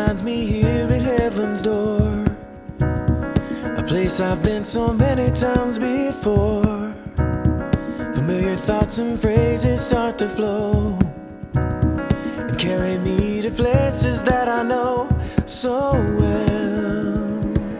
finds me here at heaven's door, a place I've been so many times before. Familiar thoughts and phrases start to flow and carry me to places that I know so well.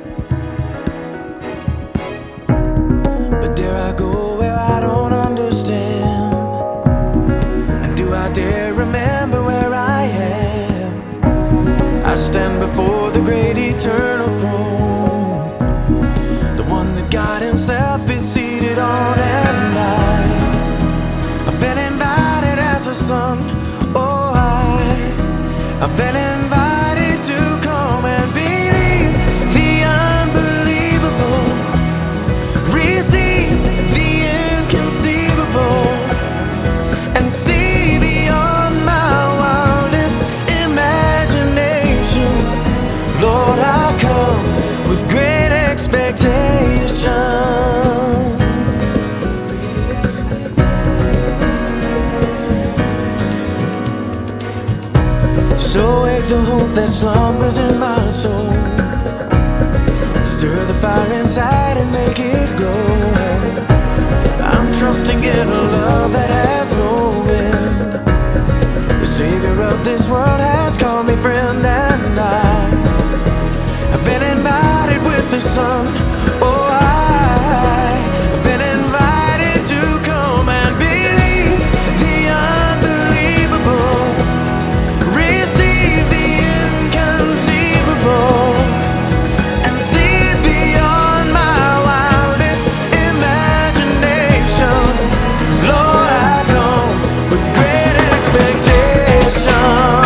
But dare I go where I don't understand? And do I dare remember where I am? I stand before the great eternal throne, the one that God himself is seated on, and I've been invited as a son. Oh, I've been invited to come and believe the unbelievable, receive the inconceivable, and see beyond my wildest imaginations. Lord, I come with great expectations. So wake the hope that slumbers in my soul, stir the fire inside and make it grow. I'm trusting in a love that has no end. The Savior of this world has called me friend, and I've been invited with the Son. Oh, I've been invited to come and believe the unbelievable, receive the inconceivable, and see beyond my wildest imagination. Lord, I come with great expectations.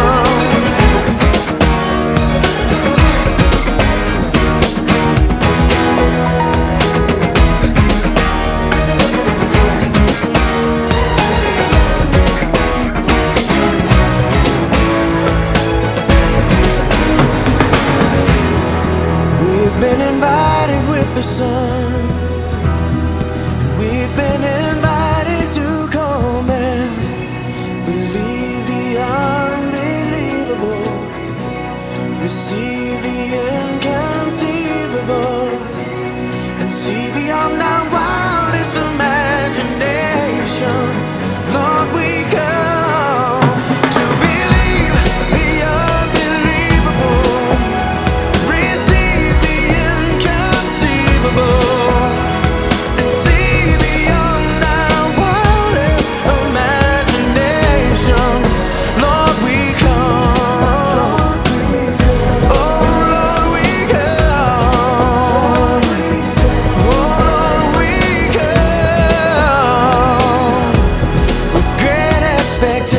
We've been invited with the Son, and we've been invited to come and believe the unbelievable, receive the inconceivable, and see beyond our wildest imagination. Lord, we come to believe the unbelievable, receive the inconceivable, and see beyond our wildest imagination. Lord, we come. Oh, Lord, we come. Oh, Lord, we come with great expectations.